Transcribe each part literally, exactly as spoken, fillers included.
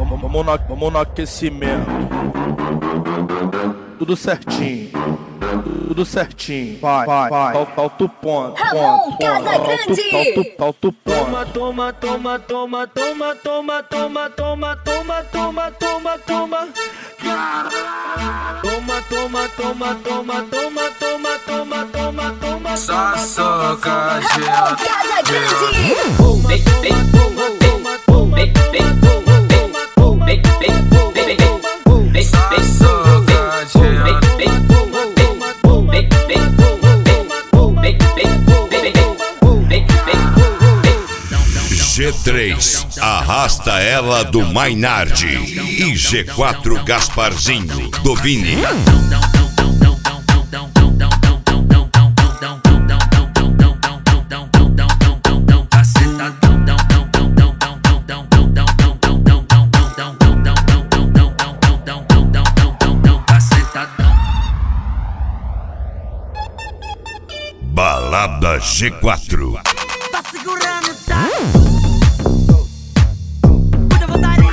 vamos no, vamos no aquecimento. Tudo certinho, tudo certinho. Vai, vai, vai. Falta o ponto, ponto, ponto. Falta o ponto. Toma, toma, toma, toma, toma, toma, toma, toma, toma, toma, toma, toma. Toma, toma, toma, toma, toma, toma, toma, toma, toma. Só socadinha. Toma, toma, toma, toma, G três, Arrasta Ela do Maynard. E G quatro, Gasparzinho do Vini. Balada G quatro. Tá segurando, tá? Muita voltaria.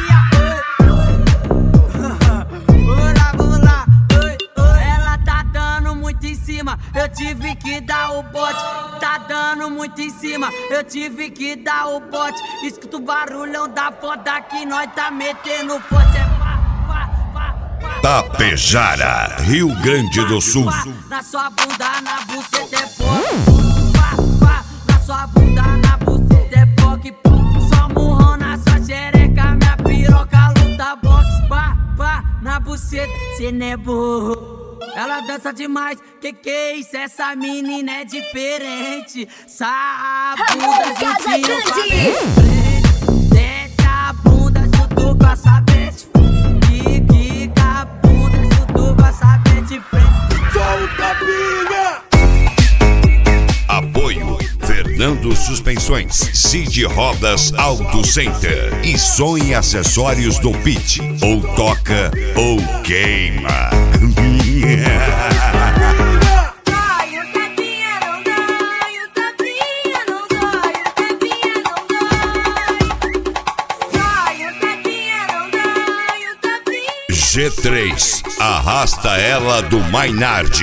Vamos lá, vamos lá. Ela tá dando muito em cima. Eu tive que dar o bote. Tá dando muito em cima. Eu tive que dar o bote. Escuta o barulhão da foda que nós tá metendo forte. É pá, pá, pá, pá. Tapejara, Rio Grande do Sul. Na sua bunda, na buceta é forte. Pá, pá, na sua bunda, na buceta é forte. Só murrão na sua xereca, minha piroca luta boxe. Pá, pá, na buceta, cê não é burro. Ela dança demais, que que é isso? Essa menina é diferente. Essa bunda juntinho com a frente. Desce a bunda junto com a sabete. Que quica a bunda junto com a sabete frente. Solta, pilha! Apoio Fernando Suspensões, Cid Rodas Auto Center e Som e Acessórios do Pit. Ou toca ou queima. G três, Arrasta Ela do Maynard.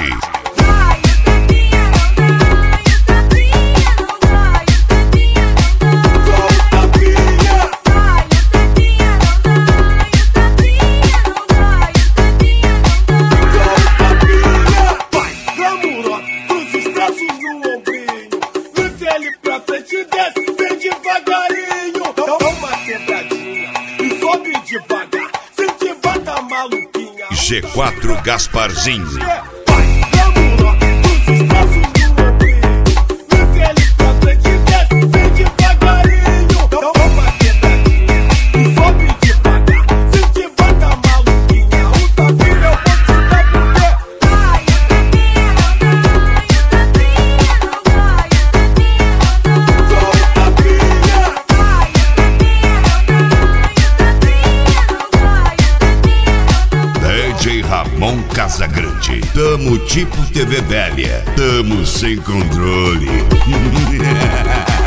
G quatro, Gasparzinho. Ramon Casagrande. Tamo tipo T V velha. Tamo sem controle.